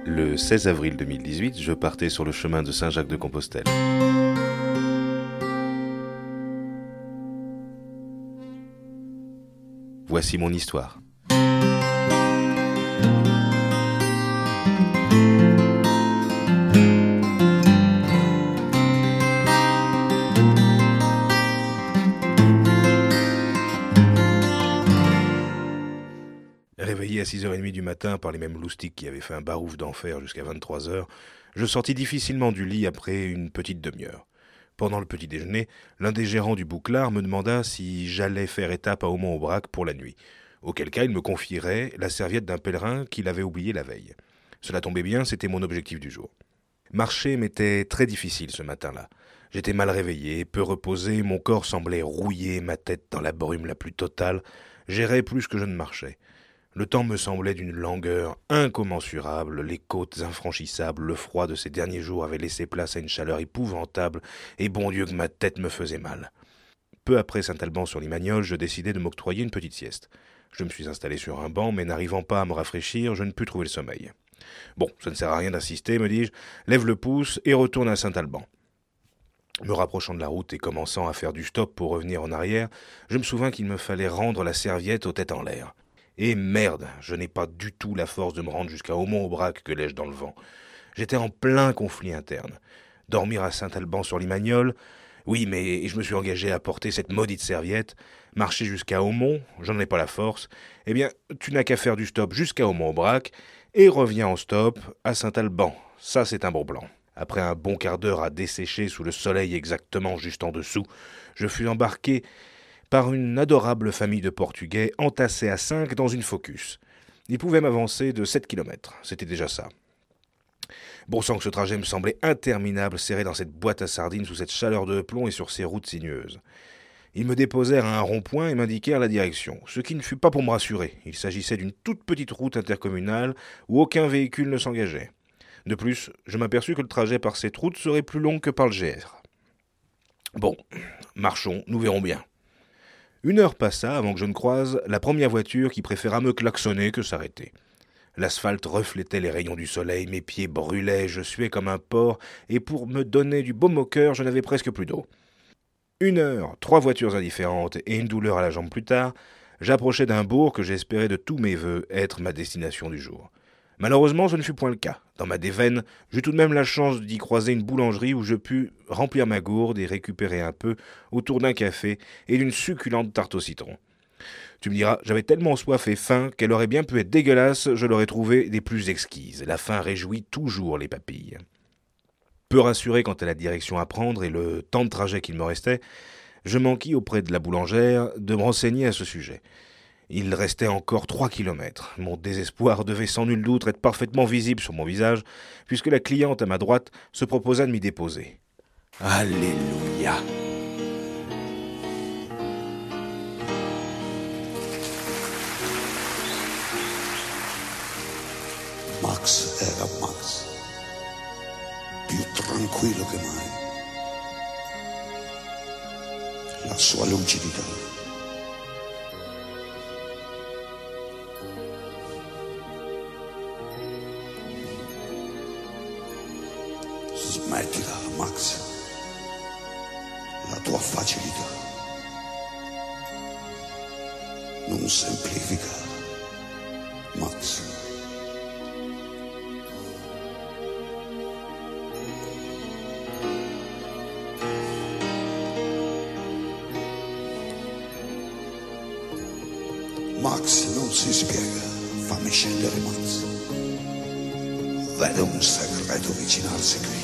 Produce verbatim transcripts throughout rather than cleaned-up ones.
Le seize avril deux mille dix-huit, je partais sur le chemin de Saint-Jacques-de-Compostelle. Voici mon histoire. Réveillé à six heures trente du matin par les mêmes loustiques qui avaient fait un barouf d'enfer jusqu'à vingt-trois heures, je sortis difficilement du lit après une petite demi-heure. Pendant le petit déjeuner, l'un des gérants du Bouclard me demanda si j'allais faire étape à Aumont-Aubrac pour la nuit, auquel cas il me confierait la serviette d'un pèlerin qu'il avait oublié la veille. Cela tombait bien, c'était mon objectif du jour. Marcher m'était très difficile ce matin-là. J'étais mal réveillé, peu reposé, mon corps semblait rouillé, ma tête dans la brume la plus totale. J'errais plus que je ne marchais. Le temps me semblait d'une langueur incommensurable, les côtes infranchissables, le froid de ces derniers jours avait laissé place à une chaleur épouvantable, et bon Dieu que ma tête me faisait mal. Peu après Saint-Alban-sur-Limagnole, je décidai de m'octroyer une petite sieste. Je me suis installé sur un banc, mais n'arrivant pas à me rafraîchir, je ne pus trouver le sommeil. Bon, ça ne sert à rien d'insister, me dis-je, lève le pouce et retourne à Saint-Alban. Me rapprochant de la route et commençant à faire du stop pour revenir en arrière, je me souvins qu'il me fallait rendre la serviette aux têtes en l'air. Et merde, je n'ai pas du tout la force de me rendre jusqu'à Aumont-Aubrac que l'ai-je dans le vent. J'étais en plein conflit interne. Dormir à Saint-Alban-sur-Limagnole, oui, mais je me suis engagé à porter cette maudite serviette. Marcher jusqu'à Aumont, j'en ai pas la force. Eh bien, tu n'as qu'à faire du stop jusqu'à Aumont-Aubrac et reviens en stop à Saint-Alban. Ça, c'est un bon plan. Après un bon quart d'heure à dessécher sous le soleil exactement juste en dessous, je fus embarqué par une adorable famille de Portugais entassés à cinq dans une Focus. Ils pouvaient m'avancer de sept kilomètres, c'était déjà ça. Bon sang que ce trajet me semblait interminable, serré dans cette boîte à sardines sous cette chaleur de plomb et sur ces routes sinueuses. Ils me déposèrent à un rond-point et m'indiquèrent la direction, ce qui ne fut pas pour me rassurer. Il s'agissait d'une toute petite route intercommunale où aucun véhicule ne s'engageait. De plus, je m'aperçus que le trajet par cette route serait plus long que par le G R. Bon, marchons, nous verrons bien. Une heure passa avant que je ne croise la première voiture qui préféra me klaxonner que s'arrêter. L'asphalte reflétait les rayons du soleil, mes pieds brûlaient, je suais comme un porc, et pour me donner du baume au cœur, je n'avais presque plus d'eau. Une heure, trois voitures indifférentes et une douleur à la jambe plus tard, j'approchais d'un bourg que j'espérais de tous mes vœux être ma destination du jour. Malheureusement, ce ne fut point le cas. Dans ma déveine, j'eus tout de même la chance d'y croiser une boulangerie où je pus remplir ma gourde et récupérer un peu autour d'un café et d'une succulente tarte au citron. Tu me diras, j'avais tellement soif et faim qu'elle aurait bien pu être dégueulasse, je l'aurais trouvée des plus exquises. La faim réjouit toujours les papilles. Peu rassuré quant à la direction à prendre et le temps de trajet qu'il me restait, je m'enquis auprès de la boulangère de me renseigner à ce sujet. Il restait encore trois kilomètres. Mon désespoir devait sans nul doute être parfaitement visible sur mon visage, puisque la cliente à ma droite se proposa de m'y déposer. Alléluia! Max era Max, più tranquillo che mai. La sua lucidità smettila, Max, la tua facilità non semplifica, Max. Max non si spiega, fammi scendere, Max. Vedo un segreto avvicinarsi qui.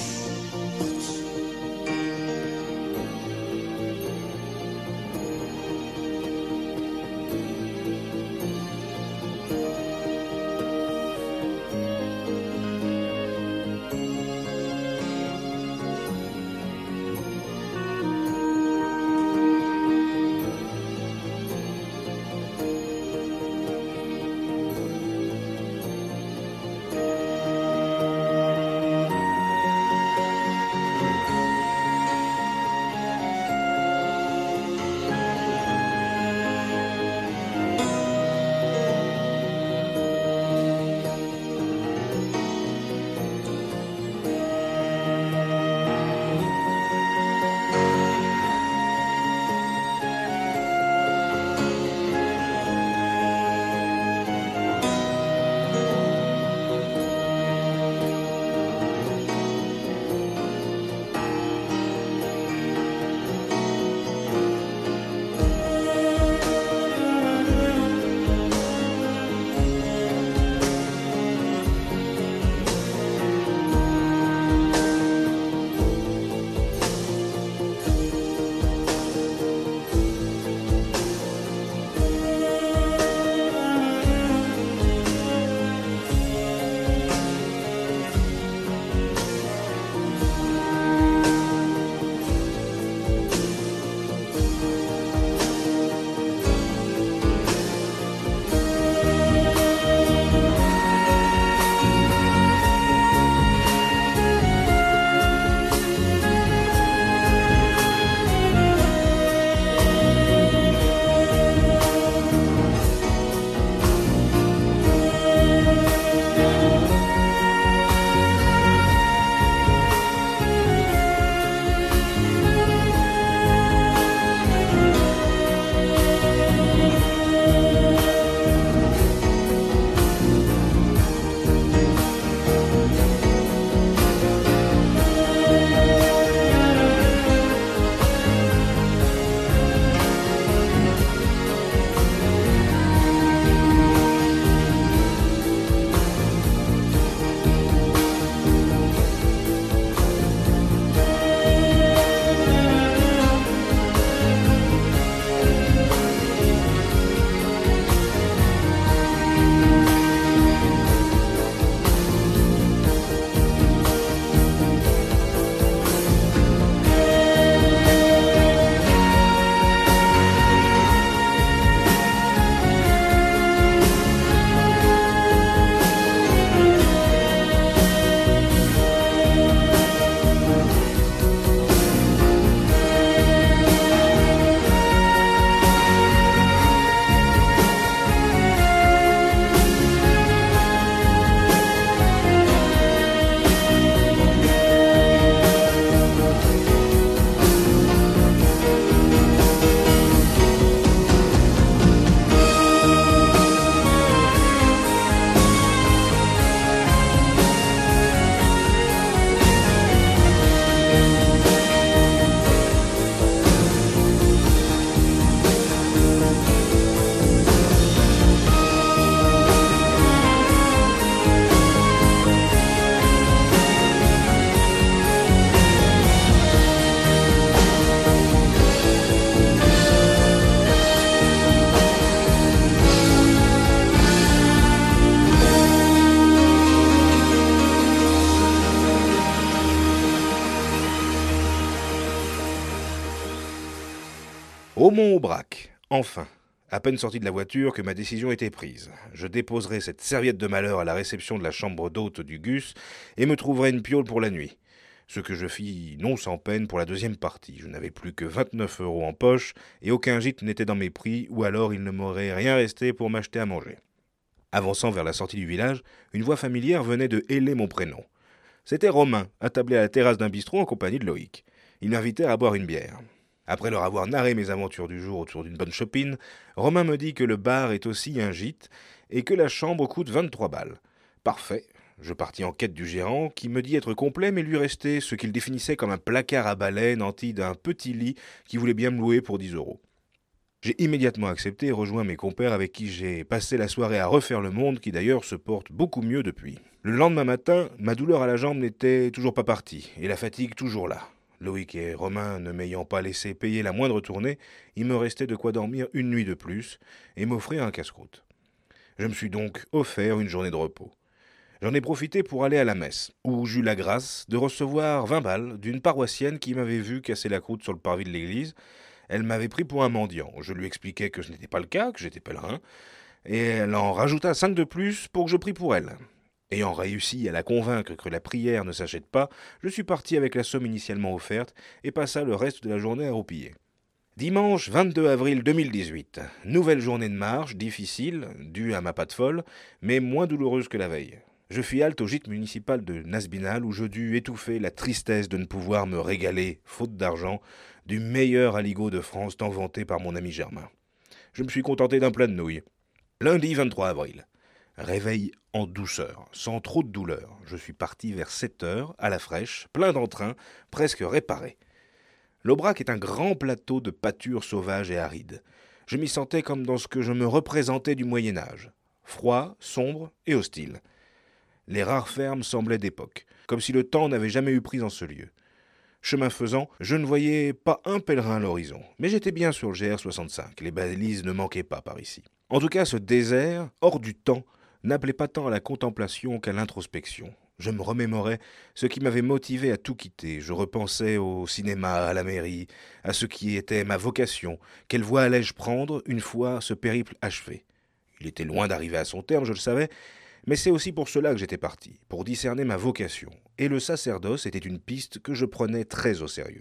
Au Mont-Aubrac, enfin. À peine sorti de la voiture que ma décision était prise. Je déposerai cette serviette de malheur à la réception de la chambre d'hôte du Gus et me trouverai une piole pour la nuit. Ce que je fis non sans peine pour la deuxième partie. Je n'avais plus que vingt-neuf euros en poche et aucun gîte n'était dans mes prix, ou alors il ne m'aurait rien resté pour m'acheter à manger. Avançant vers la sortie du village, une voix familière venait de héler mon prénom. C'était Romain, attablé à la terrasse d'un bistrot en compagnie de Loïc. Ils m'invitèrent à boire une bière. Après leur avoir narré mes aventures du jour autour d'une bonne chopine, Romain me dit que le bar est aussi un gîte et que la chambre coûte vingt-trois balles. Parfait. Je partis en quête du gérant, qui me dit être complet, mais lui restait ce qu'il définissait comme un placard à balai nanti d'un petit lit qui voulait bien me louer pour dix euros. J'ai immédiatement accepté et rejoint mes compères avec qui j'ai passé la soirée à refaire le monde, qui d'ailleurs se porte beaucoup mieux depuis. Le lendemain matin, ma douleur à la jambe n'était toujours pas partie, et la fatigue toujours là. Loïc et Romain ne m'ayant pas laissé payer la moindre tournée, il me restait de quoi dormir une nuit de plus et m'offrir un casse-croûte. Je me suis donc offert une journée de repos. J'en ai profité pour aller à la messe, où j'eus la grâce de recevoir vingt balles d'une paroissienne qui m'avait vu casser la croûte sur le parvis de l'église. Elle m'avait pris pour un mendiant. Je lui expliquai que ce n'était pas le cas, que j'étais pèlerin, et elle en rajouta cinq de plus pour que je prie pour elle. Ayant réussi à la convaincre que la prière ne s'achète pas, je suis parti avec la somme initialement offerte et passa le reste de la journée à roupiller. Dimanche vingt-deux avril deux mille dix-huit. Nouvelle journée de marche, difficile, due à ma patte folle, mais moins douloureuse que la veille. Je fis halte au gîte municipal de Nasbinal où je dus étouffer la tristesse de ne pouvoir me régaler, faute d'argent, du meilleur aligot de France tant vanté par mon ami Germain. Je me suis contenté d'un plat de nouilles. Lundi vingt-trois avril. Réveil en douceur, sans trop de douleur. Je suis parti vers sept heures, à la fraîche, plein d'entrain, presque réparé. L'Aubrac est un grand plateau de pâture sauvage et aride. Je m'y sentais comme dans ce que je me représentais du Moyen-Âge. Froid, sombre et hostile. Les rares fermes semblaient d'époque, comme si le temps n'avait jamais eu prise en ce lieu. Chemin faisant, je ne voyais pas un pèlerin à l'horizon, mais j'étais bien sur le G R soixante-cinq, les balises ne manquaient pas par ici. En tout cas, ce désert, hors du temps, n'appelait pas tant à la contemplation qu'à l'introspection. Je me remémorais ce qui m'avait motivé à tout quitter. Je repensais au cinéma, à la mairie, à ce qui était ma vocation. Quelle voie allais-je prendre une fois ce périple achevé ? Il était loin d'arriver à son terme, je le savais, mais c'est aussi pour cela que j'étais parti, pour discerner ma vocation. Et le sacerdoce était une piste que je prenais très au sérieux.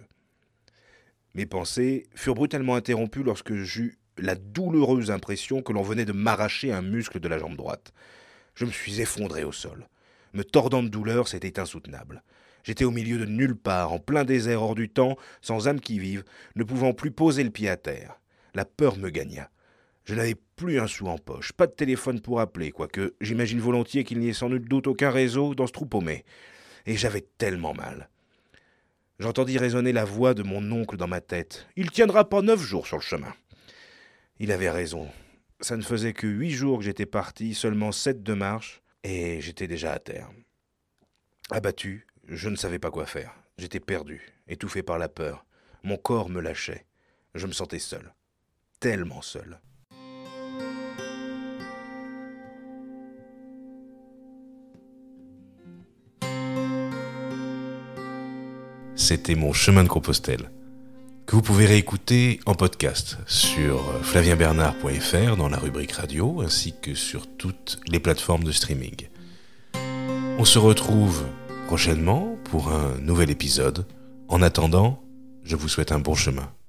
Mes pensées furent brutalement interrompues lorsque j'eus la douloureuse impression que l'on venait de m'arracher un muscle de la jambe droite. Je me suis effondré au sol. Me tordant de douleur, c'était insoutenable. J'étais au milieu de nulle part, en plein désert hors du temps, sans âme qui vive, ne pouvant plus poser le pied à terre. La peur me gagna. Je n'avais plus un sou en poche, pas de téléphone pour appeler, quoique j'imagine volontiers qu'il n'y ait sans nul doute aucun réseau dans ce trou paumé. Et j'avais tellement mal. J'entendis résonner la voix de mon oncle dans ma tête. « Il tiendra pas neuf jours sur le chemin. » Il avait raison. Ça ne faisait que huit jours que j'étais parti, seulement sept de marche, et j'étais déjà à terre. Abattu, je ne savais pas quoi faire. J'étais perdu, étouffé par la peur. Mon corps me lâchait. Je me sentais seul. Tellement seul. C'était mon chemin de Compostelle, que vous pouvez réécouter en podcast sur flavien bernard point f r dans la rubrique radio, ainsi que sur toutes les plateformes de streaming. On se retrouve prochainement pour un nouvel épisode. En attendant, je vous souhaite un bon chemin.